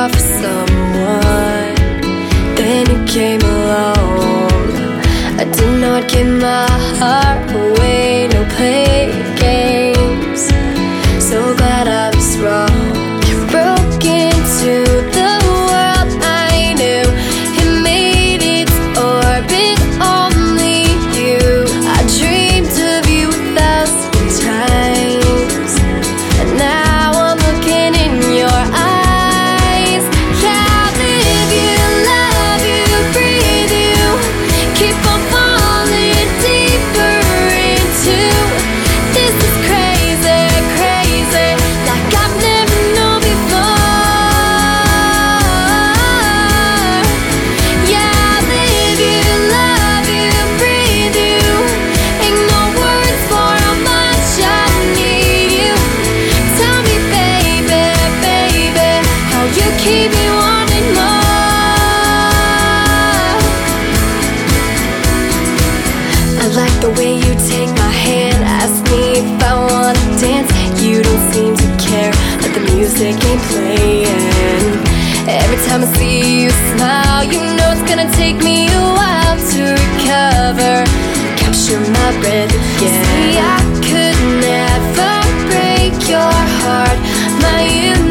fall for someone, then you came along. I did not give my heart away, no play games. So glad I was wrong. You broke into the world I knew. It made its orbit only you. I dreamed of you 1,000 times, and now I'm looking in your eyes. Yeah, I live you, love you, breathe you, keep on falling deeper into. This is crazy, crazy, like I've never known before. Yeah, I live you, love you, breathe you. Ain't no words for how much I need you. Tell me, baby, baby, how you keep me wanting more. I like the way you take my hand, ask me if I wanna dance. You don't seem to care, but the music ain't playing. Every time I see you smile, you know it's gonna take me a while to recover, capture my breath again. See, I could never break your heart, my